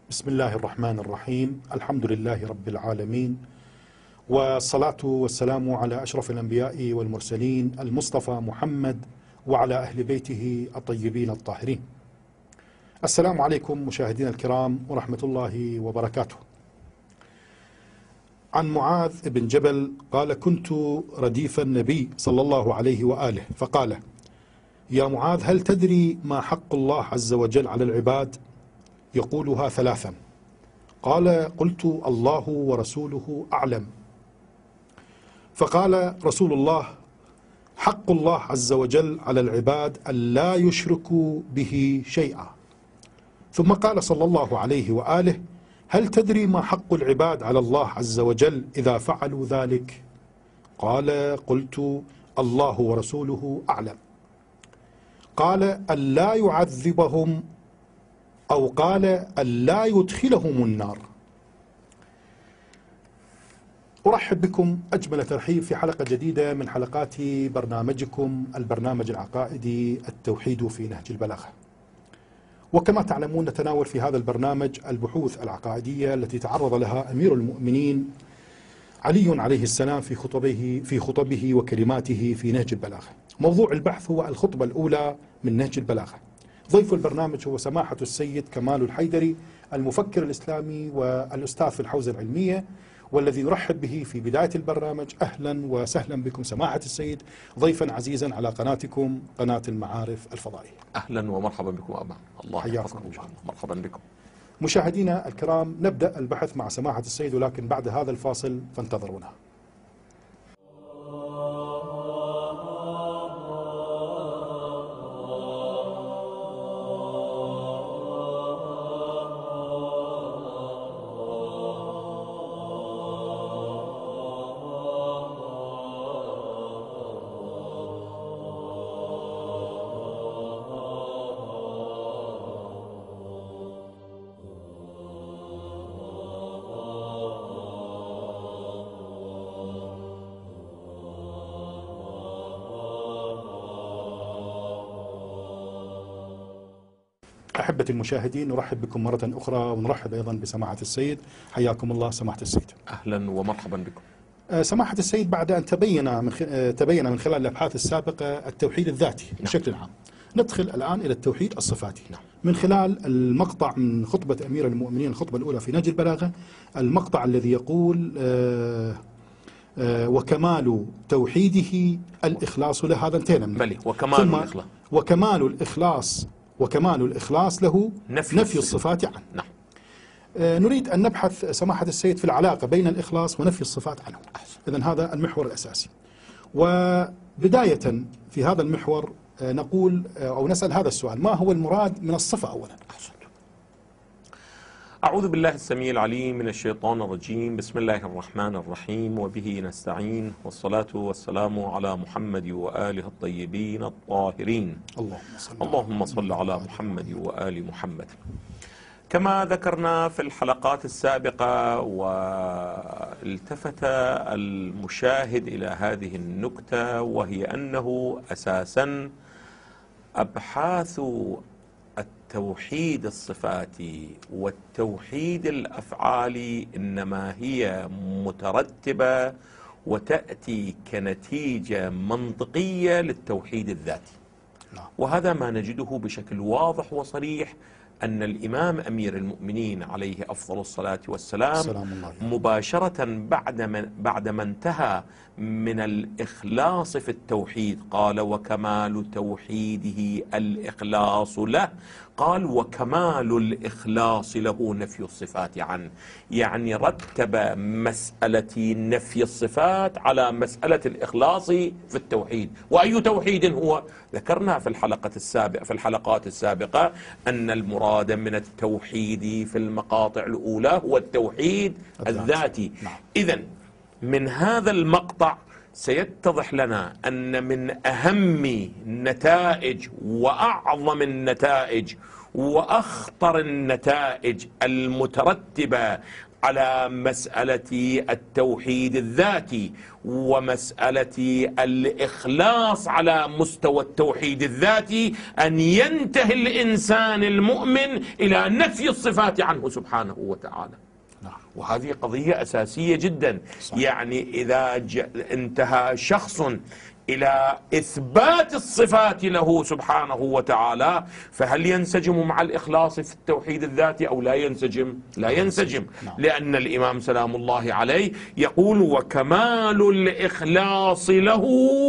بسم الله الرحمن الرحيم. الحمد لله رب العالمين، والصلاة والسلام على أشرف الأنبياء والمرسلين المصطفى محمد وعلى أهل بيته الطيبين الطاهرين. السلام عليكم مشاهدينا الكرام ورحمة الله وبركاته. عن معاذ بن جبل قال: كنت رديف النبي صلى الله عليه وآله فقال: يا معاذ، هل تدري ما حق الله عز وجل على العباد؟ يقولها ثلاثا. قال: قلت: الله ورسوله أعلم. فقال رسول الله: حق الله عز وجل على العباد أن لا يشركوا به شيئا. ثم قال صلى الله عليه وآله: هل تدري ما حق العباد على الله عز وجل إذا فعلوا ذلك؟ قال: قلت: الله ورسوله أعلم. قال: أن لا يعذبهم، أو قال: أن لا يدخلهم النار. أرحب بكم أجمل ترحيب في حلقة جديدة من حلقات برنامجكم البرنامج العقائدي التوحيد في نهج البلاغة. وكما تعلمون نتناول في هذا البرنامج البحوث العقائدية التي تعرض لها أمير المؤمنين علي عليه السلام في خطبه وكلماته في نهج البلاغة. موضوع البحث هو الخطبة الأولى من نهج البلاغة. ضيف البرنامج هو سماحة السيد كمال الحيدري، المفكر الإسلامي والأستاذ في الحوزة العلمية، والذي نرحب به في بداية البرنامج. أهلا وسهلا بكم سماحة السيد ضيفا عزيزا على قناتكم، قناة المعارف الفضائية. أهلا ومرحبا بكم أبا. الله يحفظكم. مرحبا بكم مشاهدينا الكرام، نبدأ البحث مع سماحة السيد، ولكن بعد هذا الفاصل فانتظرونا. أحبة المشاهدين، نرحب بكم مرة أخرى، ونرحب أيضا بسماحة السيد. حياكم الله سماحة السيد. أهلا ومرحبا بكم. سماحة السيد، بعد أن تبين من خلال الأبحاث السابقة التوحيد الذاتي بشكل عام، ندخل الآن إلى التوحيد الصفاتي من خلال المقطع من خطبة أمير المؤمنين، الخطبة الأولى في نهج البلاغة، المقطع الذي يقول: وكمال توحيده الإخلاص له. هذا انتهينا منه. بلي وكمال الإخلاص. وكمال الإخلاص له نفي الصفات عنه. نعم. نريد أن نبحث سماحة السيد في العلاقة بين الإخلاص ونفي الصفات عنه. إذن هذا المحور الأساسي. وبداية في هذا المحور نقول أو نسأل هذا السؤال: ما هو المراد من الصفة أولا؟ أعوذ بالله السميع العليم من الشيطان الرجيم. بسم الله الرحمن الرحيم، وبه نستعين، والصلاة والسلام على محمد وآله الطيبين الطاهرين. اللهم صل على محمد وآل محمد. كما ذكرنا في الحلقات السابقة، والتفت المشاهد إلى هذه النكتة، وهي أنه أساسا أبحاث التوحيد الصفاتي والتوحيد الأفعالي إنما هي مترتبة وتأتي كنتيجة منطقية للتوحيد الذاتي. وهذا ما نجده بشكل واضح وصريح، أن الإمام أمير المؤمنين عليه أفضل الصلاة والسلام مباشرة بعدما انتهى من الإخلاص في التوحيد قال: وكمال توحيده الإخلاص له. قال: وكمال الإخلاص له نفي الصفات عنه. يعني رتب مسألة نفي الصفات على مسألة الإخلاص في التوحيد. وأي توحيد هو؟ ذكرنا في الحلقات السابقة أن المراد من التوحيد في المقاطع الأولى هو التوحيد الذاتي. إذن من هذا المقطع سيتضح لنا أن من أهم النتائج وأعظم النتائج وأخطر النتائج المترتبة على مسألة التوحيد الذاتي ومسألة الإخلاص على مستوى التوحيد الذاتي أن ينتهي الإنسان المؤمن إلى نفي الصفات عنه سبحانه وتعالى. وهذه قضية أساسية جدا. يعني إذا انتهى شخص إلى إثبات الصفات له سبحانه وتعالى، فهل ينسجم مع الإخلاص في التوحيد الذاتي أو لا ينسجم؟ لا ينسجم، لأن الإمام سلام الله عليه يقول: وكمال الإخلاص له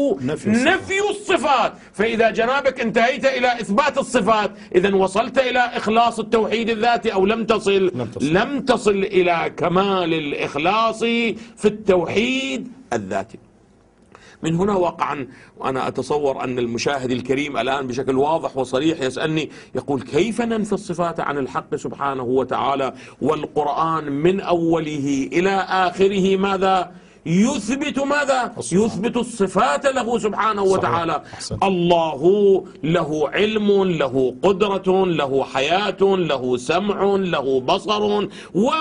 نفي الصفات. فإذا جنابك انتهيت إلى إثبات الصفات، إذن وصلت إلى إخلاص التوحيد الذاتي أو لم تصل؟ لم تصل إلى كمال الإخلاص في التوحيد الذاتي. من هنا واقعا وأنا أتصور أن المشاهد الكريم الآن بشكل واضح وصريح يسألني، يقول: كيف ننفي الصفات عن الحق سبحانه وتعالى والقرآن من أوله إلى آخره ماذا؟ يثبت ماذا؟ يثبت الصفات له سبحانه وتعالى. الله له علم، له قدرة، له حياة، له سمع، له بصر،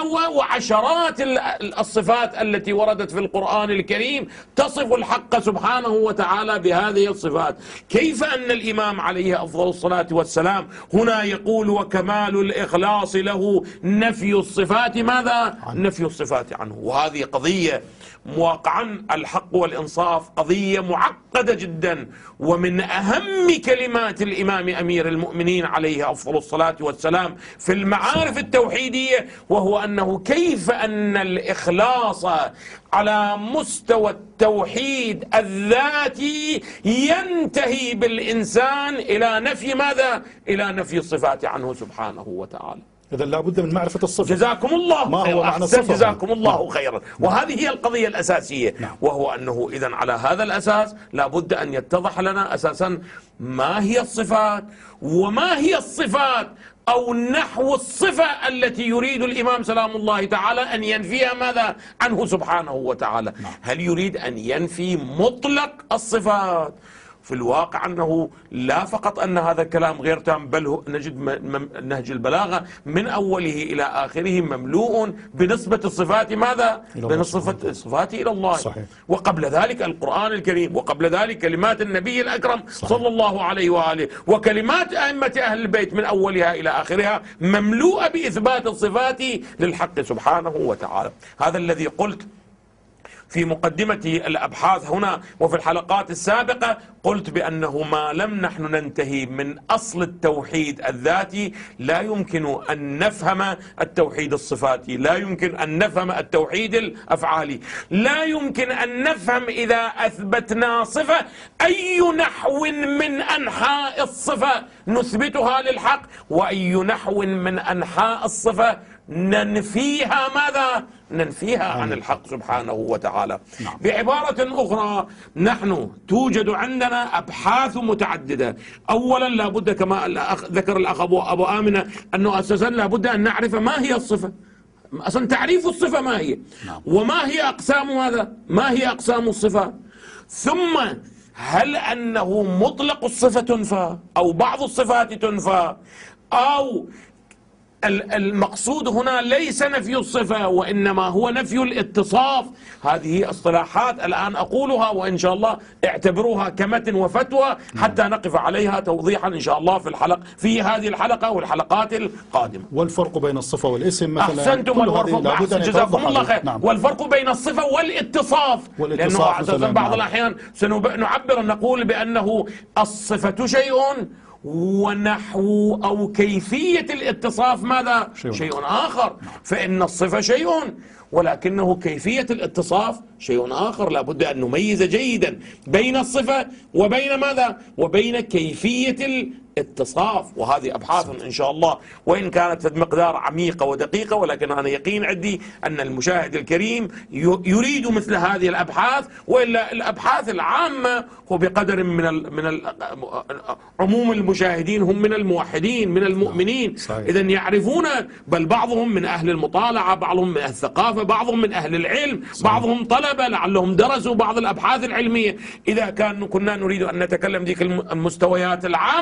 وعشرات الصفات التي وردت في القرآن الكريم تصف الحق سبحانه وتعالى بهذه الصفات. كيف أن الإمام عليه أفضل الصلاة والسلام هنا يقول: وكمال الإخلاص له نفي الصفات ماذا؟ نفي الصفات عنه. وهذه قضية واقعا الحق والإنصاف قضية معقدة جدا، ومن أهم كلمات الإمام أمير المؤمنين عليه أفضل الصلاة والسلام في المعارف التوحيدية، وهو أنه كيف أن الإخلاص على مستوى التوحيد الذاتي ينتهي بالإنسان إلى نفي ماذا؟ إلى نفي الصفات عنه سبحانه وتعالى. إذا لابد من معرفة الصفة. جزاكم الله ما هو معنى الصفة؟ جزاكم الله خيرا. وهذه هي القضية الأساسية، وهو أنه إذن على هذا الأساس لابد أن يتضح لنا أساسا ما هي الصفات، وما هي الصفات أو نحو الصفة التي يريد الإمام سلام الله تعالى أن ينفيها ماذا؟ عنه سبحانه وتعالى. هل يريد أن ينفي مطلق الصفات؟ في الواقع أنه لا فقط أن هذا الكلام غير تام، بل نجد نهج البلاغة من أوله إلى آخره مملوء بنسبة الصفات ماذا؟ بنسبة الصفات إلى الله. صحيح. وقبل ذلك القرآن الكريم، وقبل ذلك كلمات النبي الأكرم صلى الله عليه وآله، وكلمات أئمة أهل البيت من أولها إلى آخرها مملوءة بإثبات الصفات للحق سبحانه وتعالى. هذا الذي قلت في مقدمة الأبحاث هنا وفي الحلقات السابقة، قلت بأنه ما لم نحن ننتهي من أصل التوحيد الذاتي لا يمكن أن نفهم التوحيد الصفاتي، لا يمكن أن نفهم التوحيد الأفعالي، لا يمكن أن نفهم إذا أثبتنا صفة أي نحو من أنحاء الصفة نثبتها للحق، وأي نحو من أنحاء الصفة ننفيها ماذا؟ ننفيها عن الحق سبحانه وتعالى. بعبارة أخرى، نحن توجد عندنا أبحاث متعددة. أولا لابد كما ذكر الأخ أبو آمنة أنه أساسا لابد أن نعرف ما هي الصفة، أصلا تعريف الصفة ما هي، وما هي أقسام هذا، ما هي أقسام الصفة، ثم هل أنه مطلق الصفة تنفى أو بعض الصفات تنفى، أو المقصود هنا ليس نفي الصفة وإنما هو نفي الاتصاف. هذه اصطلاحات الآن أقولها، وإن شاء الله اعتبروها كمتن وفتوى حتى نقف عليها توضيحا إن شاء الله في هذه الحلقة والحلقات القادمة. والفرق بين الصفة والاسم مثلا. أحسنتم، والفرق جزاكم الله خير. والفرق بين الصفة والاتصاف، لأنه أساسا بعض الأحيان سنعبر نقول بأنه الصفة شيء ونحو أو كيفية الاتصاف ماذا؟ شيء آخر. فإن الصفة شيء ولكنه كيفية الاتصاف شيء آخر. لا بد أن نميز جيدا بين الصفة وبين ماذا؟ وبين كيفية الاتصاف. وهذه أبحاث إن شاء الله وإن كانت في مقدار عميقة ودقيقة، ولكن أنا يقين عندي أن المشاهد الكريم يريد مثل هذه الأبحاث، وإلا الأبحاث العامة هو بقدر من عموم المشاهدين هم من الموحدين من المؤمنين، إذن يعرفون، بل بعضهم من أهل المطالعة، بعضهم من أهل الثقافة، بعضهم من أهل العلم، بعضهم طلبة لعلهم درسوا بعض الأبحاث العلمية. إذا كنا نريد أن نتكلم ذيك المستويات العامة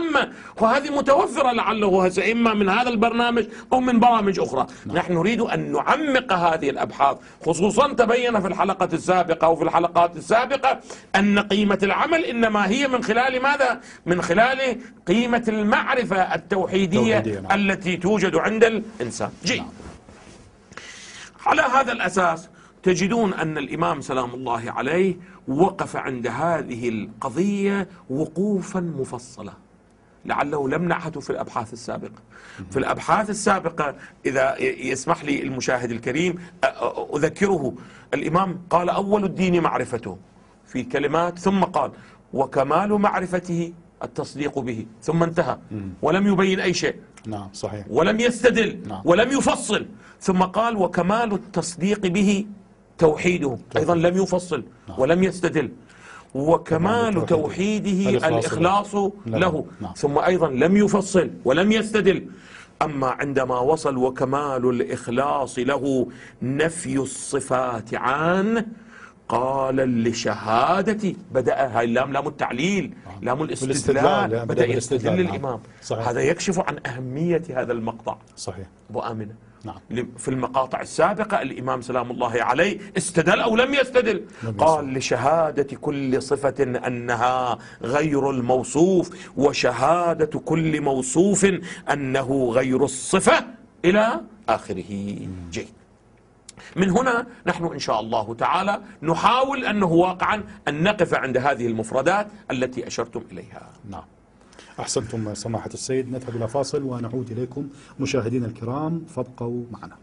وهذه متوفرة لعله هسه إما من هذا البرنامج أو من برامج أخرى. نحن نريد أن نعمق هذه الأبحاث، خصوصا تبين في الحلقة السابقة وفي الحلقات السابقة أن قيمة العمل إنما هي من خلال ماذا؟ من خلال قيمة المعرفة التوحيدية التي توجد عند الإنسان. جيد. على هذا الأساس تجدون أن الإمام سلام الله عليه وقف عند هذه القضية وقوفا مفصلا، لعله لم نعهد في الأبحاث السابقة. في الأبحاث السابقة إذا يسمح لي المشاهد الكريم أذكره، الإمام قال أول الدين معرفته في كلمات، ثم قال وكمال معرفته التصديق به، ثم انتهى ولم يبين أي شيء. نعم صحيح. ولم يستدل. نعم. ولم يفصل. ثم قال وكمال التصديق به توحيده، أيضا لم يفصل. نعم. ولم يستدل. وكمال توحيده الإخلاص له. نعم. ثم أيضا لم يفصل ولم يستدل. أما عندما وصل وكمال الإخلاص له نفي الصفات عنه، قال لشهادة، بدأ هاي اللام لام التعليل، لام الاستدلال، بدأ يستدل الإمام. صحيح. هذا يكشف عن أهمية هذا المقطع. صحيح. أبو آمنة. نعم. في المقاطع السابقة الإمام سلام الله عليه استدل أو لم يستدل؟ قال لشهادة كل صفة أنها غير الموصوف، وشهادة كل موصوف أنه غير الصفة، إلى آخره. جيد. من هنا نحن إن شاء الله تعالى نحاول أنه واقعا أن نقف عند هذه المفردات التي أشرتم إليها. نعم. أحسنتم سماحة السيد. نذهب إلى فاصل ونعود إليكم مشاهدينا الكرام، فابقوا معنا.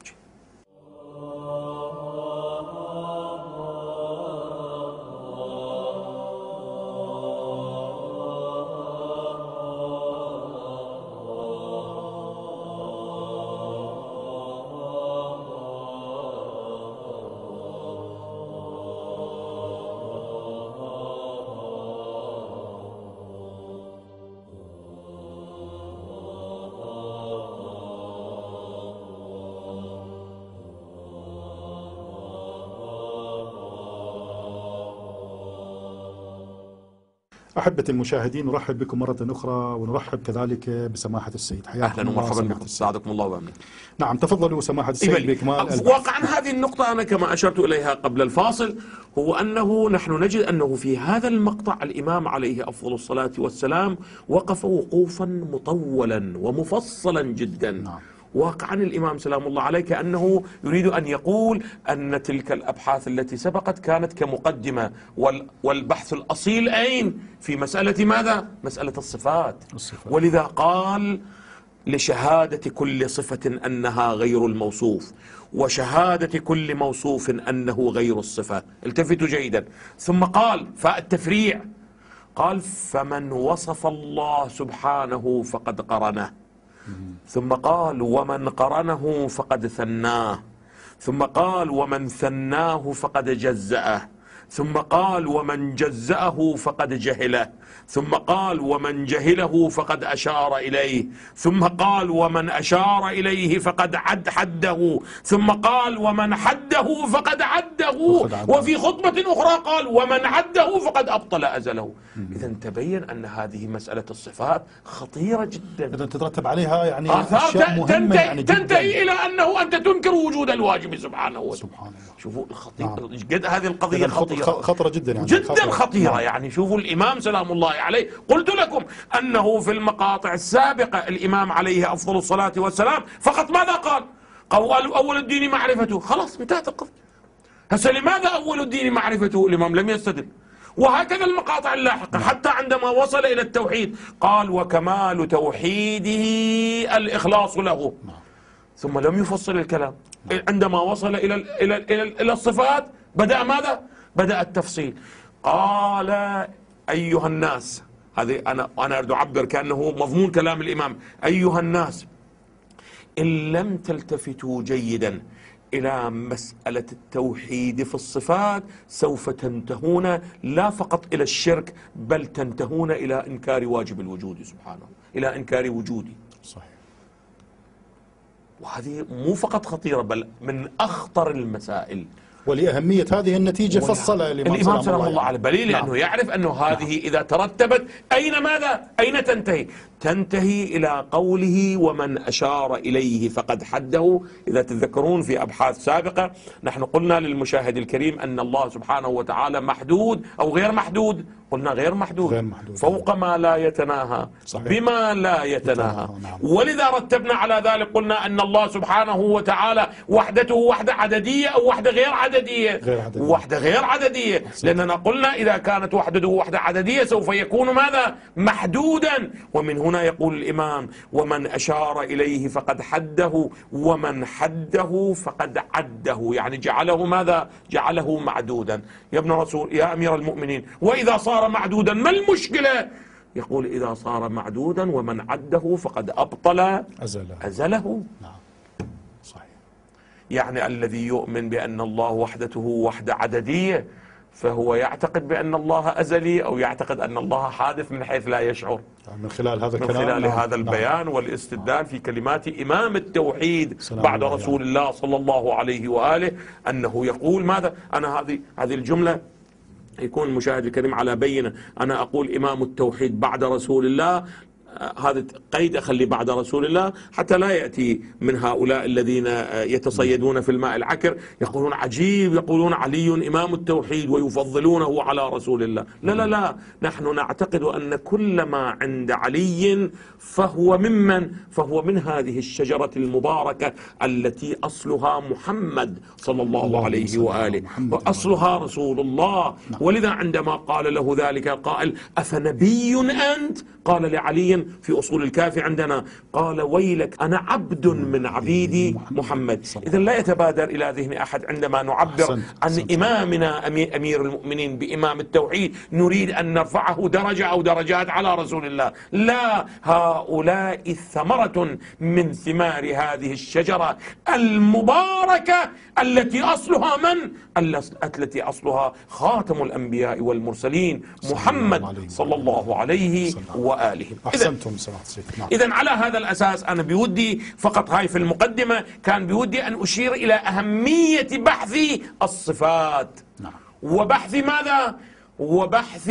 أحبة المشاهدين، نرحب بكم مرة أخرى، ونرحب كذلك بسماحة السيد. حياكم أهلا ومرحبا بكم، سعدكم الله وأمين. نعم، تفضلوا سماحة السيد بإكمال. واقعا هذه النقطة أنا كما أشرت إليها قبل الفاصل، هو أنه نحن نجد أنه في هذا المقطع الإمام عليه أفضل الصلاة والسلام وقف وقوفا مطولا ومفصلا جدا. نعم. واقعا الإمام سلام الله عليه كأنه يريد أن يقول أن تلك الأبحاث التي سبقت كانت كمقدمة، والبحث الأصيل أين؟ في مسألة ماذا؟ مسألة الصفات. ولذا قال لشهادة كل صفة أنها غير الموصوف، وشهادة كل موصوف أنه غير الصفة. التفتوا جيدا. ثم قال فاء التفريع، قال فمن وصف الله سبحانه فقد قرنه، ثم قال ومن قرنه فقد ثناه، ثم قال ومن ثناه فقد جزأه، ثم قال ومن جزأه فقد جهله، ثم قال ومن جهله فقد أشار إليه، ثم قال ومن أشار إليه فقد حده، ثم قال ومن حده فقد عده، وفي خطبة أخرى قال ومن عده فقد أبطل أزله. إذا تبين أن هذه مسألة الصفات خطيرة جدا، إذا تترتب عليها يعني أشياء مهمة، يعني تنتهي إلى أنه أنت تنكر وجود الواجب سبحانه وتعالى. شوفوا الخطيرة قد هذه القضية خطرة جدا، يعني جدا خطيرة. يعني شوفوا الإمام سلام الله عليه، قلت لكم أنه في المقاطع السابقة الإمام عليه أفضل الصلاة والسلام فقط ماذا قال؟ قال أول الدين معرفته، خلاص انتهت القضية. هسه لماذا أول الدين معرفته؟ الإمام لم يستدل. وهكذا المقاطع اللاحقة حتى عندما وصل إلى التوحيد قال وكمال توحيده الإخلاص له، ثم لم يفصل الكلام. عندما وصل إلى الصفات بدأ ماذا؟ بدأ التفصيل. قال أيها الناس، هذه أنا أريد أعبر كأنه مضمون كلام الإمام، أيها الناس إن لم تلتفتوا جيدا إلى مسألة التوحيد في الصفات سوف تنتهون لا فقط إلى الشرك، بل تنتهون إلى إنكار واجب الوجود سبحانه، إلى إنكار وجودي. صحيح. وهذه مو فقط خطيرة بل من أخطر المسائل. ولأهمية هذه النتيجة فصل الإمام سلام الله عليه بليل لأنه يعرف أنه هذه إذا ترتبت أين ماذا؟ أين تنتهي؟ تنتهي إلى قوله ومن أشار إليه فقد حده. إذا تتذكرون في أبحاث سابقة نحن قلنا للمشاهد الكريم أن الله سبحانه وتعالى محدود أو غير محدود. قلنا غير محدود فوق ما لا يتناهى بما لا يتناهى. ولذا رتبنا على ذلك قلنا أن الله سبحانه وتعالى وحدته وحدة عددية أو وحدة غير عددية. وحدة غير عددية لأننا قلنا إذا كانت وحدته وحدة عددية سوف يكون ماذا؟ محدودا. ومن هنا يقول الإمام ومن أشار إليه فقد حده ومن حده فقد عده، يعني جعله ماذا؟ جعله معدودا. يا ابن رسول يا أمير المؤمنين وإذا صار معدودا ما المشكلة؟ يقول إذا صار معدودا ومن عده فقد أبطل أزله. نعم صحيح. يعني الذي يؤمن بأن الله وحدته وحدة عددية فهو يعتقد بأن الله أزلي أو يعتقد أن الله حادث من حيث لا يشعر. من خلال هذا الكلام، من خلال هذا البيان والاستدلال في كلمات إمام التوحيد بعد رسول الله صلى الله عليه وآله أنه يقول ماذا؟ أنا هذه الجملة يكون المشاهد الكريم على بينة. أنا أقول إمام التوحيد بعد رسول الله، هذا قيد أخلي بعد رسول الله حتى لا يأتي من هؤلاء الذين يتصيدون في الماء العكر يقولون عجيب يقولون علي إمام التوحيد ويفضلونه على رسول الله. لا لا لا، نحن نعتقد أن كل ما عند علي فهو من هذه الشجرة المباركة التي أصلها محمد صلى الله عليه وآله وأصلها رسول الله. ولذا عندما قال له ذلك القائل أفنبي أنت؟ قال لعلي في أصول الكافي عندنا قال ويلك أنا عبد من عبيدي محمد. إذا لا يتبادر إلى ذهن أحد عندما نعبر عن إمامنا أمير المؤمنين بإمام التوحيد نريد أن نرفعه درجة أو درجات على رسول الله. لا، هؤلاء ثمرة من ثمار هذه الشجرة المباركة التي أصلها التي أصلها خاتم الأنبياء والمرسلين محمد صلى الله عليه وآله. إذن على هذا الأساس أنا بودي فقط هاي في المقدمة كان بودي أن أشير إلى أهمية بحث الصفات وبحث ماذا؟ وبحث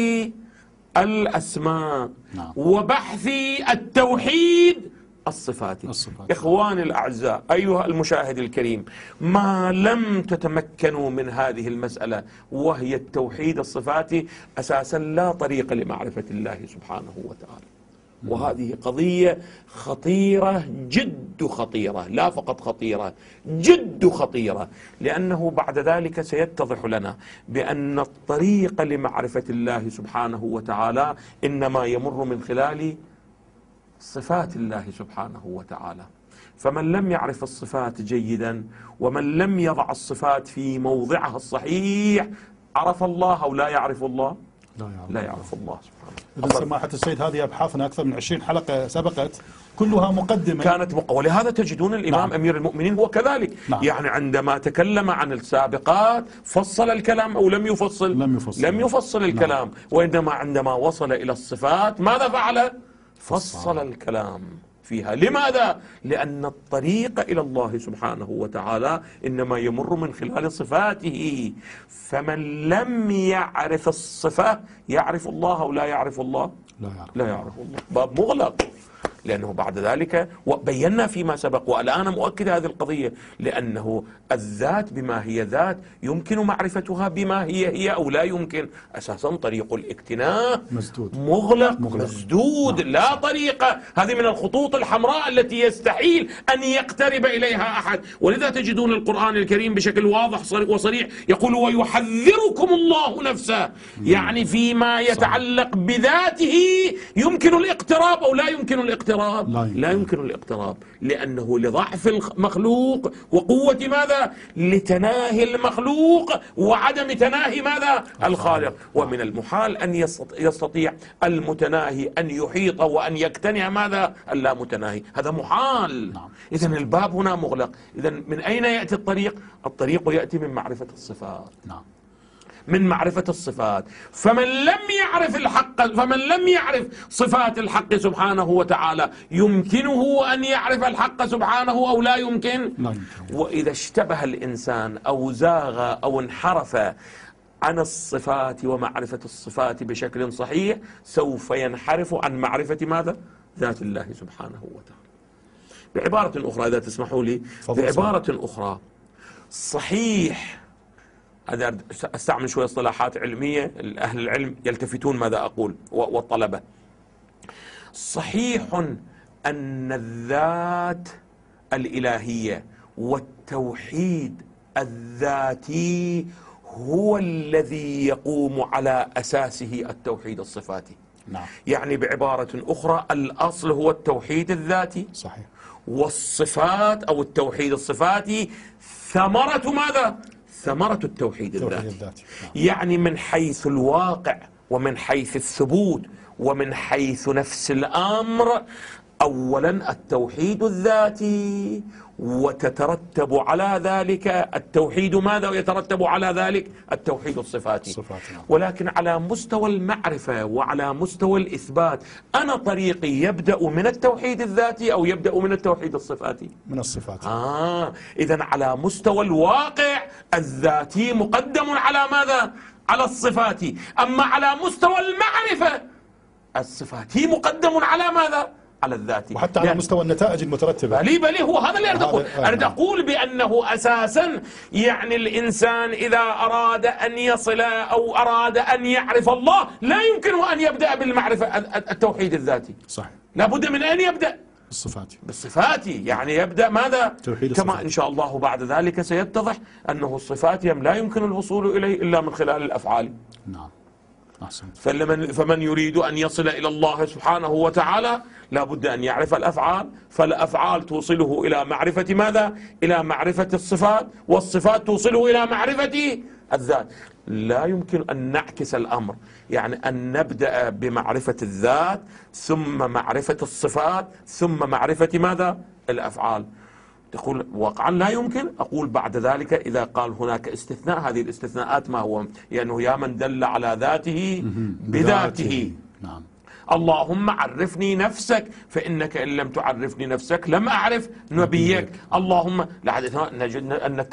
الأسماء وبحث التوحيد الصفات. إخواني الأعزاء أيها المشاهد الكريم، ما لم تتمكنوا من هذه المسألة وهي التوحيد الصفاتي أساسا لا طريق لمعرفة الله سبحانه وتعالى. وهذه قضية خطيرة جد خطيرة، لا فقط خطيرة جد خطيرة، لأنه بعد ذلك سيتضح لنا بأن الطريق لمعرفة الله سبحانه وتعالى إنما يمر من خلال صفات الله سبحانه وتعالى. فمن لم يعرف الصفات جيدا ومن لم يضع الصفات في موضعها الصحيح عرف الله أو لا يعرف الله؟ لا يعرف الله سبحانه. إذن سماحة السيد هذه أبحاثنا أكثر من 20 حلقة سبقت كلها مقدمة كانت ولهذا تجدون الإمام أمير المؤمنين هو كذلك. يعني عندما تكلم عن السابقات فصل الكلام أو لم يفصل؟ لم يفصل الكلام. وإنما عندما وصل إلى الصفات ماذا فعل؟ فصل الكلام فيها. لماذا؟ لأن الطريق إلى الله سبحانه وتعالى إنما يمر من خلال صفاته. فمن لم يعرف الصفة يعرف الله أو لا يعرف الله؟ لا يعرف الله. باب مغلق، لأنه بعد ذلك وبينا فيما سبق والآن مؤكد هذه القضية، لأنه الذات بما هي ذات يمكن معرفتها بما هي أو لا يمكن. أساسا طريق الاكتناء مغلق مسدود. لا طريق، هذه من الخطوط الحمراء التي يستحيل أن يقترب إليها أحد. ولذا تجدون القرآن الكريم بشكل واضح وصريح يقول ويحذركم الله نفسه، يعني فيما يتعلق بذاته يمكن الاقتراب أو لا يمكن الاقتراب؟ لا يمكن الاقتراب، لأنه لضعف المخلوق وقوة ماذا؟ لتناهي المخلوق وعدم تناهي ماذا؟ الخالق. ومن المحال أن يستطيع المتناهي أن يحيط وأن يقتنع ماذا؟ اللا متناهي، هذا محال. إذن الباب هنا مغلق. إذن من أين يأتي الطريق؟ الطريق يأتي من معرفة الصفات. من معرفة الصفات. فمن لم يعرف صفات الحق سبحانه وتعالى يمكنه أن يعرف الحق سبحانه أو لا يمكن؟ لا يمكن. وإذا اشتبه الإنسان أو زاغ أو انحرف عن الصفات ومعرفة الصفات بشكل صحيح سوف ينحرف عن معرفة ماذا؟ ذات الله سبحانه وتعالى. بعبارة أخرى إذا تسمحوا لي، بعبارة أخرى، صحيح، هذا أستعمل شوية اصطلاحات علمية أهل العلم يلتفتون ماذا أقول والطلبة. صحيح أن الذات الإلهية والتوحيد الذاتي هو الذي يقوم على أساسه التوحيد الصفاتي. نعم. يعني بعبارة أخرى الأصل هو التوحيد الذاتي. صحيح. والصفات أو التوحيد الصفاتي ثمرة ماذا؟ ثمرة التوحيد الذاتي. نعم. يعني من حيث الواقع ومن حيث الثبوت ومن حيث نفس الأمر، أولا التوحيد الذاتي، وتترتب على ذلك التوحيد ماذا؟ ويترتب على ذلك التوحيد الصفاتي. ولكن على مستوى المعرفة وعلى مستوى الإثبات، أنا طريقي يبدأ من التوحيد الذاتي أو يبدأ من التوحيد الصفاتي؟ من الصفات. إذن على مستوى الواقع الذاتي مقدم على ماذا؟ على الصفاتي. أما على مستوى المعرفة الصفاتي مقدم على ماذا؟ على الذاتي. وحتى على مستوى النتائج المترتبة. بلي هو هذا اللي أريد أقول بأنه أساسا يعني الإنسان إذا أراد أن يصل أو أراد أن يعرف الله لا يمكنه أن يبدأ بالمعرفة التوحيد الذاتي. صحيح. لابد من أن يبدأ بالصفات. يعني يبدأ ماذا؟ كما إن شاء الله بعد ذلك سيتضح أنه الصفات لا يمكن الوصول إليه إلا من خلال الأفعال. نعم. أحسنت. فمن يريد أن يصل إلى الله سبحانه وتعالى لا بد أن يعرف الأفعال، فالأفعال توصله إلى معرفة ماذا؟ إلى معرفة الصفات، والصفات توصله إلى معرفة الذات. لا يمكن أن نعكس الأمر، يعني أن نبدأ بمعرفة الذات ثم معرفة الصفات ثم معرفة ماذا؟ الأفعال. تقول واقعا لا يمكن. أقول بعد ذلك إذا قال هناك استثناء، هذه الاستثناءات ما هو؟ لأنه يا من دل على ذاته بذاته. نعم. اللهم عرفني نفسك فإنك إن لم تعرفني نفسك لم أعرف نبيك. اللهم نجد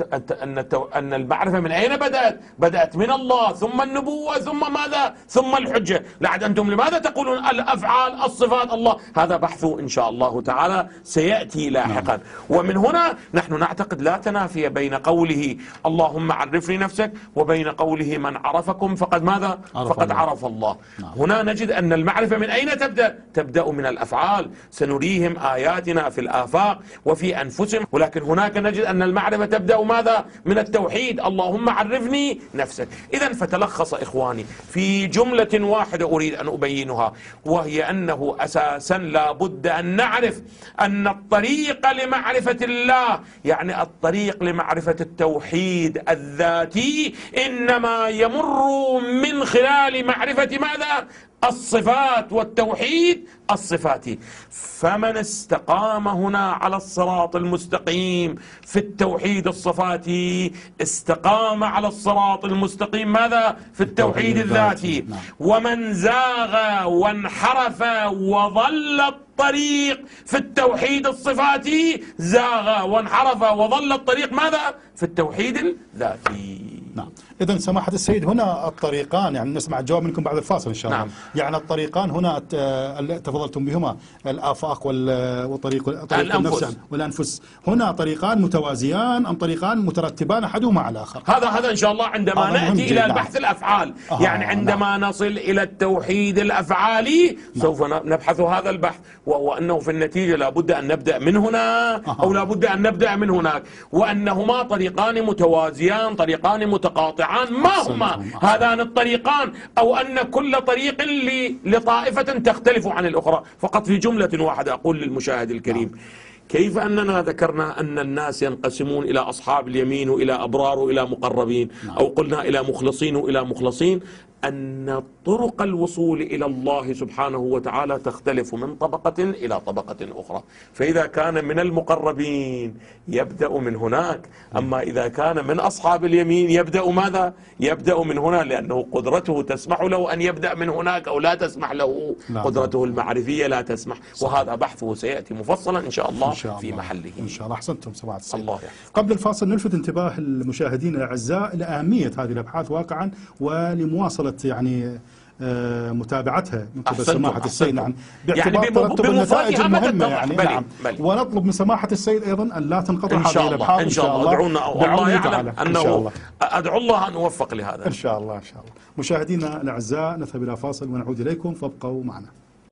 أن المعرفة من أين بدأت؟ بدأت من الله، ثم النبوة، ثم ماذا؟ ثم الحجة. لعد أنتم لماذا تقولون الأفعال الصفات الله؟ هذا بحث إن شاء الله تعالى سيأتي لاحقا. ومن هنا نحن نعتقد لا تنافي بين قوله اللهم عرفني نفسك وبين قوله من عرفكم فقد ماذا؟ فقد عرف الله. هنا نجد أن المعرفة من أين تبدأ؟ تبدأ من الأفعال. سنريهم آياتنا في الآفاق وفي أنفسهم، ولكن هناك نجد أن المعرفة تبدأ ماذا؟ من التوحيد. اللهم عرفني نفسك. إذن فتلخص إخواني في جملة واحدة أريد أن أبينها، وهي أنه أساسا لا بد أن نعرف أن الطريق لمعرفة الله، يعني الطريق لمعرفة التوحيد الذاتي، إنما يمر من خلال معرفة ماذا؟ الصفات والتوحيد الصفاتي. فمن استقام هنا على الصراط المستقيم في التوحيد الصفاتي استقام على الصراط المستقيم ماذا؟ في التوحيد الذاتي. ومن زاغ وانحرف وضل الطريق في التوحيد الصفاتي زاغ وانحرف وضل الطريق ماذا؟ في التوحيد الذاتي. نعم. إذن سماحة السيد هنا الطريقان، يعني نسمع الجواب منكم بعد الفاصل إن شاء الله. نعم. يعني الطريقان هنا تفضلتم بهما، الآفاق وطريق النفس والأنفس، هنا طريقان متوازيان أم طريقان مترتبان أحدهما على الآخر؟ هذا إن شاء الله عندما نأتي إلى البحث الأفعال، يعني عندما نصل إلى التوحيد الأفعالي سوف نبحث هذا البحث، وهو أنه في النتيجة لا بد أن نبدأ من هنا أو لا بد أن نبدأ من هناك، وأنهما طريقان متوازيان، طريقان متقاطعان. ما هما هذان الطريقان؟ أو أن كل طريق لطائفة تختلف عن الأخرى؟ فقط في جملة واحدة أقول للمشاهد الكريم، كيف أننا ذكرنا أن الناس ينقسمون إلى أصحاب اليمين وإلى أبرار وإلى مقربين، أو قلنا إلى مخلصين وإلى مخلصين، أن طرق الوصول إلى الله سبحانه وتعالى تختلف من طبقة إلى طبقة أخرى. فإذا كان من المقربين يبدأ من هناك، أما إذا كان من أصحاب اليمين يبدأ ماذا؟ يبدأ من هنا، لأنه قدرته تسمح له أن يبدأ من هناك، أو لا تسمح له قدرته المعرفية لا تسمح. وهذا بحثه سيأتي مفصلا إن شاء الله في محله إن شاء الله. أحسنتم سماحة السيد. الله. قبل الفاصل نلفت انتباه المشاهدين الأعزاء لأهمية هذه الأبحاث واقعا، ولمواصلة يعني متابعتها من قبل سماحة السيد. نعم، باعتبار ترتب النتائج المهمة يعني. نعم، ونطلب من سماحة السيد أيضا أن لا تنقطع هذه الأبحاث إن شاء الله. والله يعلم أنه أدعو الله أن يوفق لهذا إن شاء الله. إن شاء الله. مشاهدينا الأعزاء، نذهب إلى فاصل ونعود إليكم، فابقوا معنا.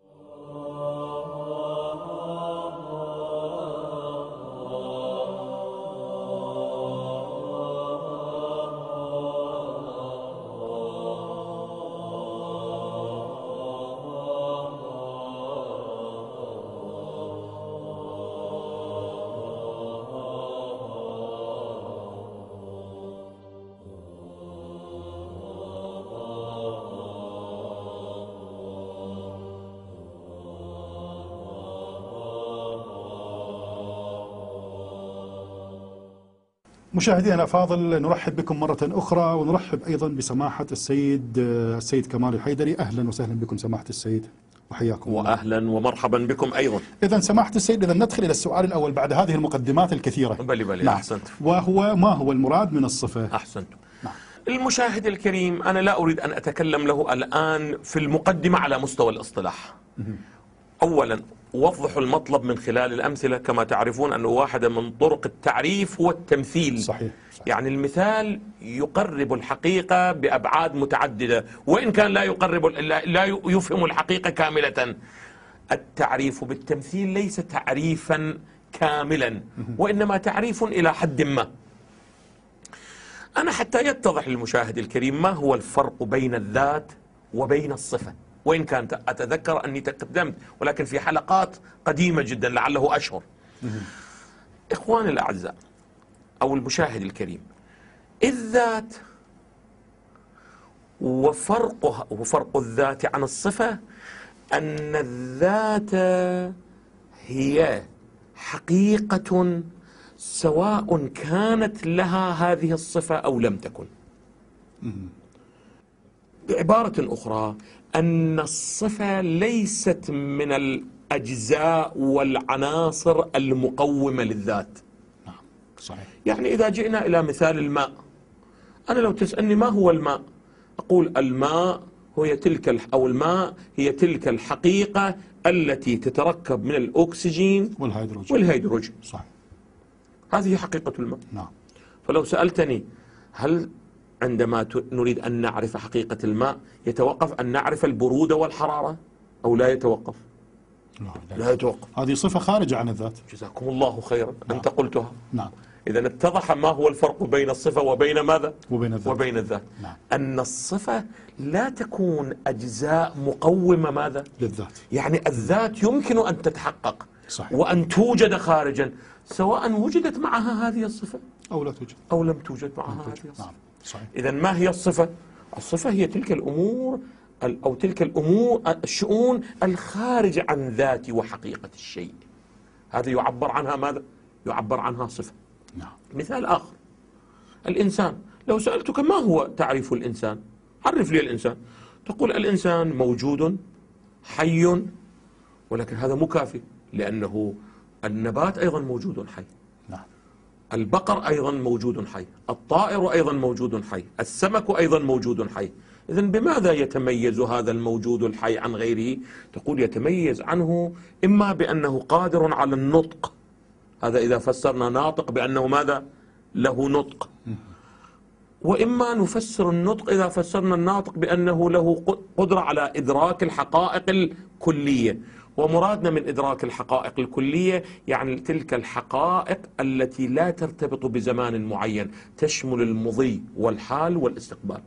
مشاهدينا الأفاضل، نرحب بكم مرة أخرى، ونرحب أيضا بسماحة السيد كمال الحيدري. أهلا وسهلا بكم سماحة السيد، وحياكم. وأهلا ومرحبا بكم أيضا. إذا سماحة السيد، إذا ندخل إلى السؤال الأول بعد هذه المقدمات الكثيرة. بلي. نعم. أحسنت. وهو ما هو المراد من الصفة؟ أحسنت. نعم. المشاهد الكريم، أنا لا أريد أن أتكلم له الآن في المقدمة على مستوى الاصطلاح. أولا وضح المطلب من خلال الأمثلة. كما تعرفون أنه واحدة من طرق التعريف هو التمثيل. صحيح. يعني المثال يقرب الحقيقة بأبعاد متعددة، وإن كان لا يفهم الحقيقة كاملة. التعريف بالتمثيل ليس تعريفا كاملا، وإنما تعريف إلى حد ما. أنا حتى يتضح للمشاهد الكريم ما هو الفرق بين الذات وبين الصفة، وإن كانت أتذكر أني تقدمت، ولكن في حلقات قديمة جدا لعله أشهر. إخواني الأعزاء أو المشاهد الكريم، الذات وفرق الذات عن الصفة أن الذات هي حقيقة سواء كانت لها هذه الصفة أو لم تكن. بعبارة أخرى، أن الصفة ليست من الأجزاء والعناصر المقومة للذات. صحيح. يعني إذا جئنا إلى مثال الماء، أنا لو تسألني ما هو الماء، أقول الماء الماء هي تلك الحقيقة التي تتركب من الأكسجين والهيدروجين. صحيح. هذه حقيقة الماء. نعم. فلو سألتني هل عندما نريد أن نعرف حقيقة الماء يتوقف أن نعرف البرودة والحرارة أو لا يتوقف؟ لا يتوقف. هذه صفة خارجة عن الذات. جزاكم الله خيرا. نعم. أنت قلتها. نعم. إذا اتضح ما هو الفرق بين الصفة وبين ماذا؟ وبين الذات. نعم. أن الصفة لا تكون أجزاء مقومة ماذا؟ للذات. يعني الذات يمكن أن تتحقق. صحيح. وأن توجد خارجا، سواء وجدت معها هذه الصفة أو لا توجد أو لم توجد معها هذه الصفة. نعم. صحيح. إذا ما هي الصفة؟ الصفة هي تلك الأمور الشؤون الخارجة عن ذات وحقيقة الشيء. هذا يعبر عنها ماذا؟ يعبر عنها صفة. نعم. مثال آخر، الإنسان. لو سألتك ما هو تعريف الإنسان؟ عرف لي الإنسان. تقول الإنسان موجود حي، ولكن هذا مكافئ، لأنه النبات أيضا موجود حي. نعم. البقر أيضا موجود حي، الطائر أيضا موجود حي، السمك أيضا موجود حي. إذن بماذا يتميز هذا الموجود الحي عن غيره؟ تقول يتميز عنه إما بأنه قادر على النطق، هذا إذا فسرنا ناطق بأنه ماذا؟ له نطق. وإما نفسر النطق إذا فسرنا الناطق بأنه له قدرة على إدراك الحقائق الكلية. ومرادنا من إدراك الحقائق الكلية يعني تلك الحقائق التي لا ترتبط بزمان معين، تشمل المضي والحال والاستقبال.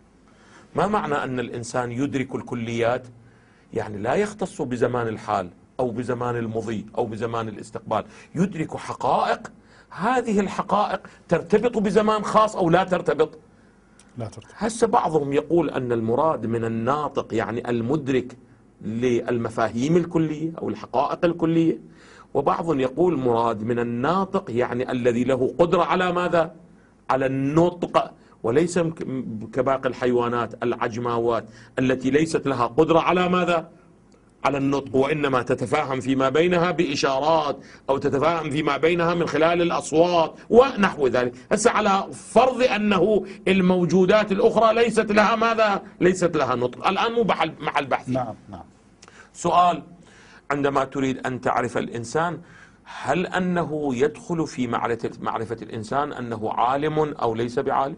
ما معنى أن الإنسان يدرك الكليات؟ يعني لا يختص بزمان الحال أو بزمان المضي أو بزمان الاستقبال، يدرك حقائق. هذه الحقائق ترتبط بزمان خاص أو لا ترتبط؟ لا ترتبط. هسه بعضهم يقول أن المراد من الناطق يعني المدرك للمفاهيم الكلية أو الحقائق الكلية، وبعض يقول مراد من الناطق يعني الذي له قدرة على ماذا؟ على النطق، وليس كباقي الحيوانات العجماوات التي ليست لها قدرة على ماذا؟ على النطق، وإنما تتفاهم فيما بينها بإشارات أو تتفاهم فيما بينها من خلال الأصوات ونحو ذلك. هسه على فرض أنه الموجودات الأخرى ليست لها ماذا؟ ليست لها نطق. الآن مو مع البحث. نعم. سؤال: عندما تريد أن تعرف الإنسان، هل أنه يدخل في معرفة الإنسان أنه عالم أو ليس بعالم؟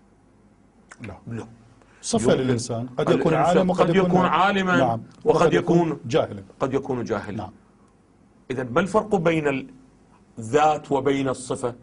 لا. صفة للإنسان قد يكون عالم وقد يكون عالما. نعم. وقد يكون جاهلا. قد يكون جاهلا. نعم. إذن ما الفرق بين الذات وبين الصفة؟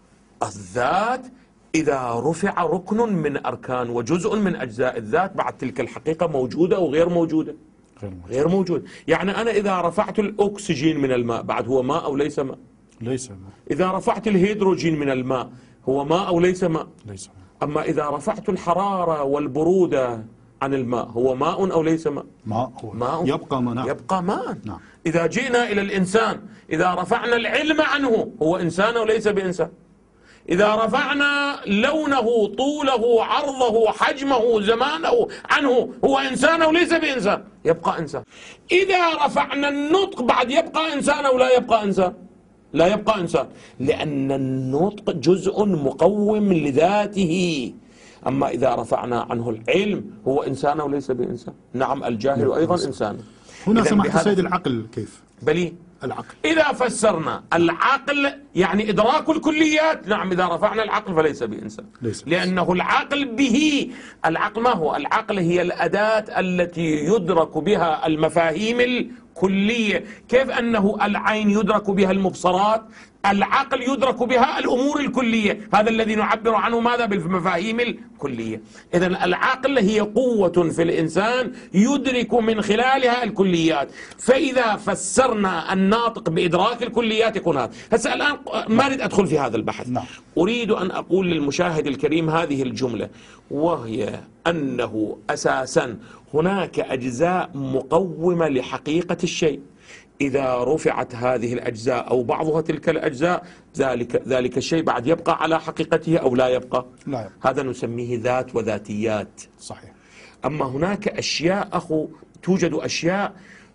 الذات إذا رفع ركن من أركان وجزء من أجزاء الذات، بعد تلك الحقيقة موجودة أو غير موجودة؟ غير موجود. يعني أنا إذا رفعت الأكسجين من الماء، بعد هو ماء أو ليس ماء؟ ليس ماء. إذا رفعت الهيدروجين من الماء، هو ماء أو ليس ماء؟ ليس ماء. أما إذا رفعت الحرارة والبرودة عن الماء، هو ماء أو ليس ماء؟ ماء. يبقى ماء. نعم. يبقى ماء. نعم. إذا جئنا إلى الإنسان، إذا رفعنا العلم عنه، هو إنسان أو ليس بإنسان؟ إذا رفعنا لونه، طوله، عرضه، حجمه، زمانه عنه، هو إنسان أو ليس بإنسان؟ يبقى إنسان. إذا رفعنا النطق، بعد يبقى إنسان أو لا يبقى إنسان؟ لا يبقى إنسان، لأن النطق جزء مقوم لذاته. أما إذا رفعنا عنه العلم، هو إنسان أو ليس بإنسان؟ نعم، الجاهل أيضا إنسان. هنا سمحت سيد العقل كيف؟ بلي العقل. إذا فسرنا العقل يعني إدراك الكليات، نعم، إذا رفعنا العقل فليس بإنسان، لأنه العقل به. العقل ما هو؟ العقل هي الأداة التي يدرك بها المفاهيم الكلية. كيف أنه العين يدرك بها المبصرات، العقل يدرك بها الأمور الكلية. هذا الذي نعبر عنه ماذا؟ بالمفاهيم الكلية. إذن العقل هي قوة في الإنسان يدرك من خلالها الكليات. فإذا فسرنا الناطق بإدراك الكليات يكون هذا. هسه الآن ما أريد أدخل في هذا البحث. أريد أن أقول للمشاهد الكريم هذه الجملة، وهي أنه أساسا هناك أجزاء مقومة لحقيقة الشيء. إذا رفعت هذه الأجزاء أو بعضها تلك الأجزاء، ذلك الشيء بعد يبقى على حقيقته أو لا يبقى؟ لا يبقى. هذا نسميه ذات وذاتيات. صحيح. أما هناك أشياء توجد أشياء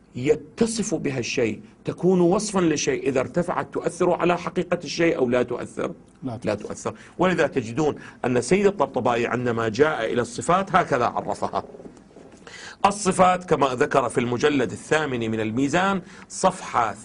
يتصف بها الشيء، تكون وصفا لشيء، إذا ارتفعت تؤثر على حقيقة الشيء أو لا تؤثر؟ لا تؤثر. ولذا تجدون أن سيد الطبطبائي عندما جاء إلى الصفات هكذا عرفها: الصفات كما ذكر في المجلد 8 من الميزان صفحة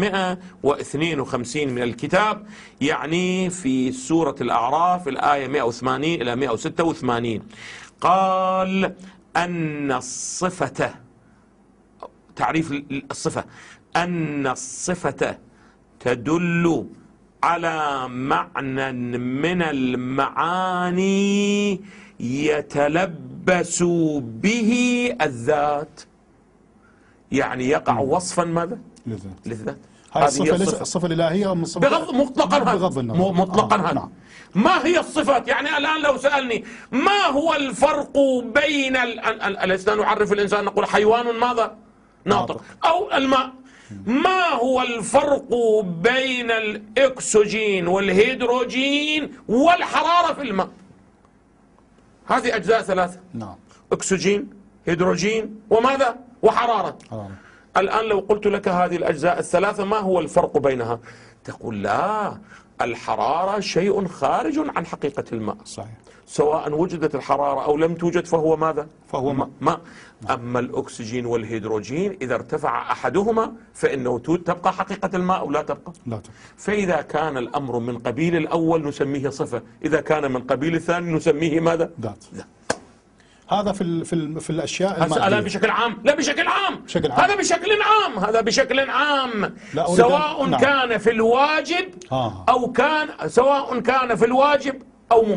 352 من الكتاب، يعني في سورة الأعراف الآية 180 إلى 186، قال أن الصفة، تعريف الصفة، أن الصفة تدل على معنى من المعاني يتلبس به الذات، يعني يقع وصفا ماذا؟ للذات. هذه الصفة الصفة الإلهية أم الصفة؟ مطلقا هذا. ما هي الصفات؟ يعني الآن لو سألني ما هو الفرق بين ألسنا نعرف الإنسان نقول حيوان ماذا؟ ناطق، أو الماء. ما هو الفرق بين الأكسجين والهيدروجين والحرارة في الماء؟ هذه أجزاء ثلاثة. نعم. أكسجين، هيدروجين، وماذا؟ وحرارة. الآن لو قلت لك هذه الأجزاء الثلاثة ما هو الفرق بينها؟ تقول لا، الحرارة شيء خارج عن حقيقة الماء. صحيح. سواء وجدت الحرارة أو لم توجد فهو ماذا؟ فهو ماء. أما الأكسجين والهيدروجين إذا ارتفع أحدهما فإنه تبقى حقيقة الماء أو لا تبقى؟ لا تبقى. فإذا كان الأمر من قبيل الأول نسميه صفة، إذا كان من قبيل الثاني نسميه ماذا؟ ذات. هذا في الأشياء المادية. لا بشكل عام، لا بشكل عام. هذا بشكل عام، هذا بشكل عام. سواء كان في الواجب أو كان، سواء كان في الواجب أو ممكن.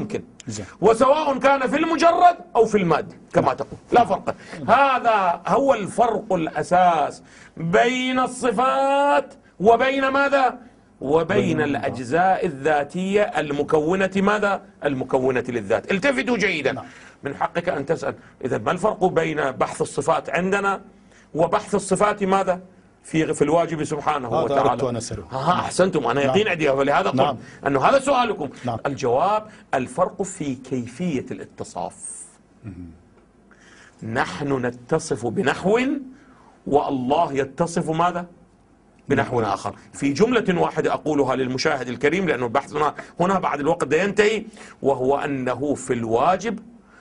وسواء كان في المجرد أو في المادي كما تقول، لا فرق. هذا هو الفرق الأساس بين الصفات وبين ماذا؟ وبين الأجزاء الذاتية المكونة ماذا؟ المكونة للذات. التفتوا جيدا، من حقك أن تسأل إذا ما الفرق بين بحث الصفات عندنا وبحث الصفات ماذا؟ في الواجب سبحانه وتعالى. أردت أن أسأله. أحسنتم، أنا يقين عندي، ولهذا قلت أنه هذا سؤالكم. الجواب الفرق في كيفية الاتصاف. نحن نتصف بنحو والله يتصف ماذا؟ بنحو آخر. في جملة واحدة أقولها للمشاهد الكريم لأنه البحث هنا بعد الوقت ده ينتهي، وهو أنه في الواجب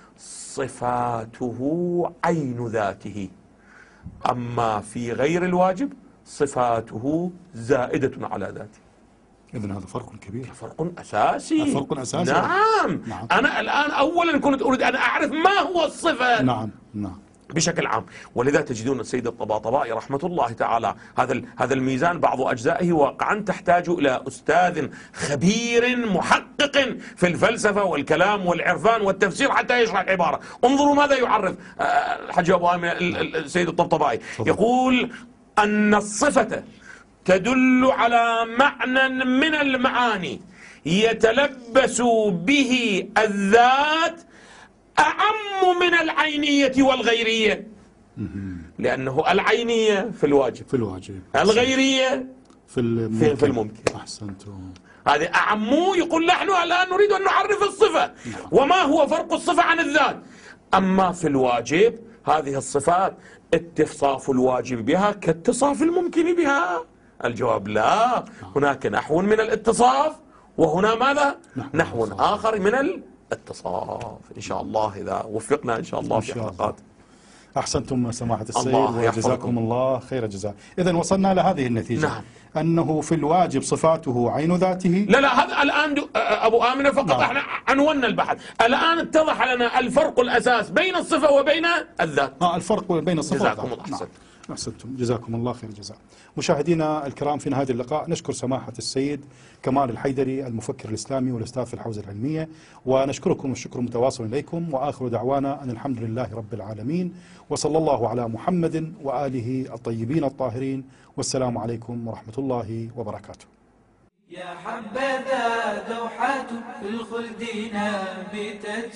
صفاته عين ذاته، أما في غير الواجب صفاته زائدة على ذاته. إذن هذا فرق كبير، فرق أساسي. فرق أساسي. نعم. أنا الآن أولا كنت أريد أن أعرف ما هو الصفة. نعم بشكل عام. ولذا تجدون السيد الطباطبائي رحمة الله تعالى هذا الميزان بعض أجزائه واقعا تحتاج إلى أستاذ خبير محقق في الفلسفة والكلام والعرفان والتفسير حتى يشرح العبارة. انظروا ماذا يعرف الحاج أبو آمن السيد الطبطبائي، يقول أن الصفة تدل على معنى من المعاني يتلبس به الذات أعم من العينية والغيرية، لأنه العينية في الواجب، الغيرية في الممكن. أحسنتم. هذه أعمو. يقول نحن الآن نريد أن نعرف الصفة وما هو فرق الصفة عن الذات. أما في الواجب هذه الصفات اتصاف الواجب بها كاتصاف الممكن بها. الجواب لا، هناك نحو من الاتصاف وهنا ماذا؟ نحو آخر من الاتصاف. إن شاء الله إذا وفقنا إن شاء الله في حلقات. أحسنتم سماحة السيد وجزاكم الله خير الجزاء. إذن وصلنا إلى هذه النتيجة. أنه في الواجب صفاته عين ذاته. لا هذا الآن أبو آمنة فقط احنا عنونا البحث. الآن اتضح لنا الفرق الأساس بين الصفة وبين الذات. الفرق بين الصفة والذات. جزاكم الله. أحسنتم، جزاكم الله خير الجزاء. مشاهدينا الكرام، في نهاية اللقاء نشكر سماحة السيد كمال الحيدري المفكر الإسلامي والأستاذ في الحوزة العلمية، ونشكركم والشكر متواصل إليكم، وآخر دعوانا أن الحمد لله رب العالمين، وصلى الله على محمد وآله الطيبين الطاهرين، والسلام عليكم ورحمة الله وبركاته. يا حبذا دوحة في الخلد نابتة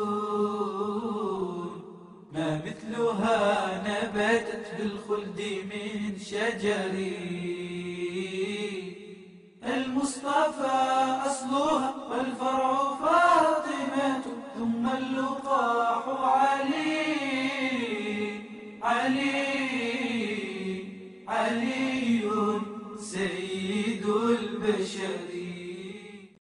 ما مثلها نبتت بالخلد من شجر المصطفى أصلها والفرع فاطمة ثم اللقاء